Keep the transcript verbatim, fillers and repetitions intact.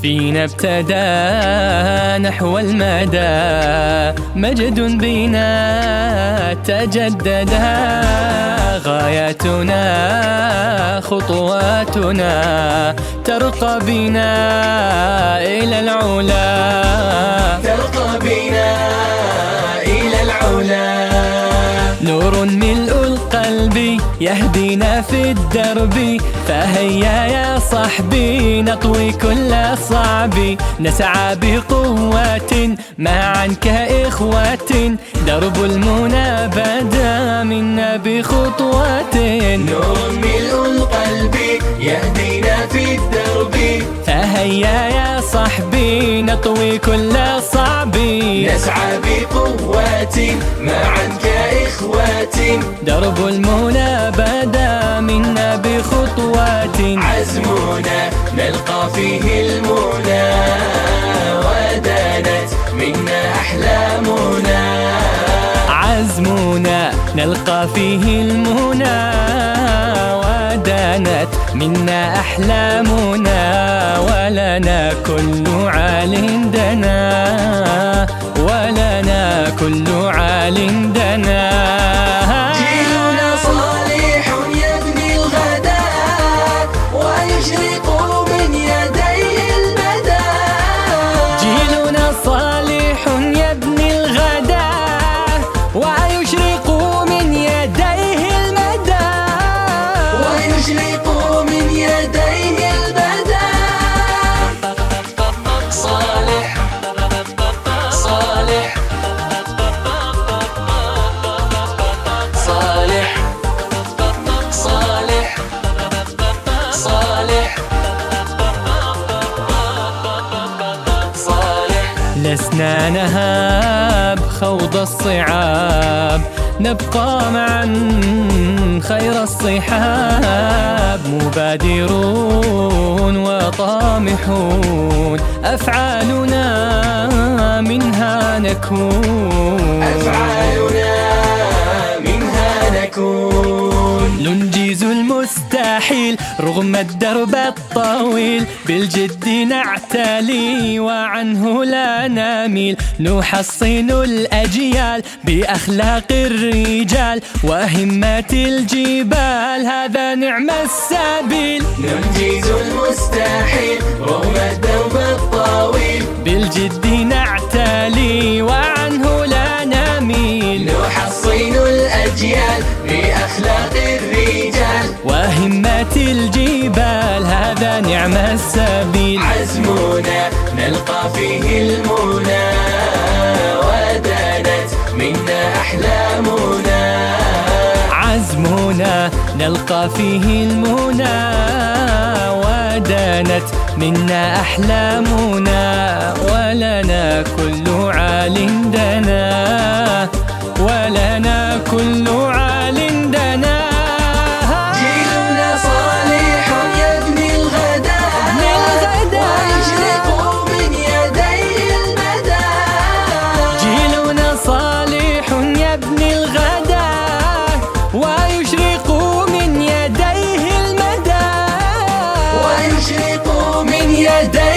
فينا ابتدى نحو المدى، مجد بنا تجددا، غاياتنا خطواتنا ترقى بنا إلى العلا، ترقى بنا إلى العلا. نور ملء القلب يهدينا في الدرب، فهيا يا صحبي نطوي كل صعب، نسعى بقوة معا كإخوة، درب المنى بدا منا بخطوات. نور ملء القلب يهدينا في الدرب، فهيا يا صحبي نطوي كل صعب، نسعى بقوة معا كإخوة، درب المنى بدا منا بخطوات. عزمنا نلقى فيه المنى، ودانت منا أحلامنا. عزمنا نلقى فيه المنى، ودانت منا أحلامنا، ولنا كل عال دنا، ولنا كل عال دنا. جيلنا صالح يبني الغدا، ويشرق من يديه المدى. جيلنا صالح يبني الغدا، ويشرق من يديه المدى، ويشرق من يديه المدى. صالح صالح صالح صالح صالح صالح. لسنا نهاب خوض الصعاب، نبقى معا خير الصحاب، مبادرون وطامحون، أفعالنا منها نكون، أفعالنا منها نكون. ننجز المستحيل رغم الدرب الطويل، بالجد نعتلي وعنه لا نميل، نحصن الأجيال بأخلاق الرجال وهمة الجبال، هذا نعم السبيل. ننجز المستحيل رغم الدرب الطويل، بالجد نعتلي وعنه لا نميل، نحصن الأجيال بأخلاق الرجال وهمة الجبال، هذا نعم السبيل. عزمنا نلقى فيه المنى، ودانت منا أحلامنا. عزمنا نلقى فيه المنى، ودانت منا أحلامنا، ولنا كل عال دنا، ولنا كل عال دنا. جيلنا صالح يبني الغدا، ويشرق من يديه المدى. جيلنا صالح يبني الغدا، ويشرق من يديه المدى، ويشرق من يديه